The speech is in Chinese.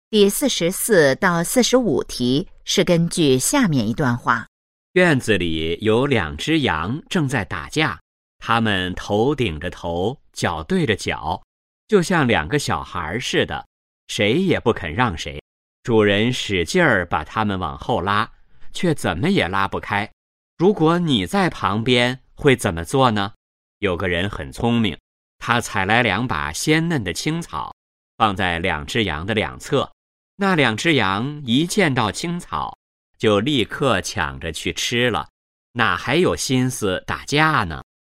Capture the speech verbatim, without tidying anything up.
第四十四到四十五题是根据下面一段话。 院子里有两只羊正在打架，它们头顶着头，脚对着脚，就像两个小孩似的，谁也不肯让谁。主人使劲儿把它们往后拉，却怎么也拉不开。如果你在旁边，会怎么做呢？有个人很聪明，他采来两把鲜嫩的青草，放在两只羊的两侧。那两只羊一见到青草，就立刻抢着去吃了，哪还有心思打架呢？